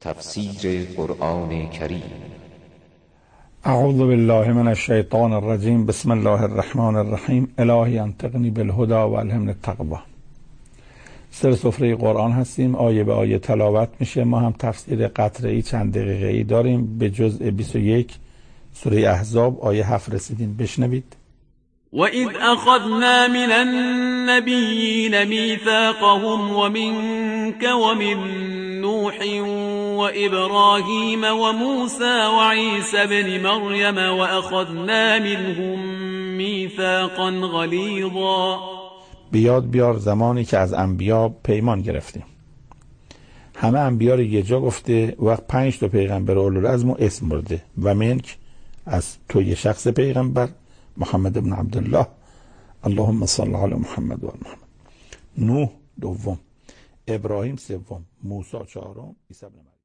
تفسیر قرآن کریم. اعوذ بالله من الشیطان الرجیم. بسم الله الرحمن الرحیم. الهی انطقنی بالهدی و الهمنی التقوی. سر سفره قرآن هستیم، آیه به آیه تلاوت میشه. ما هم تفسیر قطره‌ای چند دقیقه‌ای داریم. به جزء 21 سوره احزاب آیه 7 رسیدیم. بشنوید. وَإِذْ أَخَذْنَا مِنَ النَّبِيِّينَ مِيثَاقَهُمْ وَمِنكَ وَمِن نُّوحٍ وَإِبْرَاهِيمَ وَمُوسَى وَعِيسَى ابْنِ مَرْيَمَ وَأَخَذْنَا مِنْهُم مِّيثَاقًا غَلِيظًا. بیار زمانی که از انبیا پیمان گرفتیم. همه انبیا رو یه جا گفته و 5 تا پیغمبر اولوالعزم اسم برده. و منک از تو یه شخص پیغمبر محمد ابن عبدالله، اللهم صل علی محمد و محمد. نوح دوم، ابراهیم سوم، موسی چهارم، عیسی ابن مریم.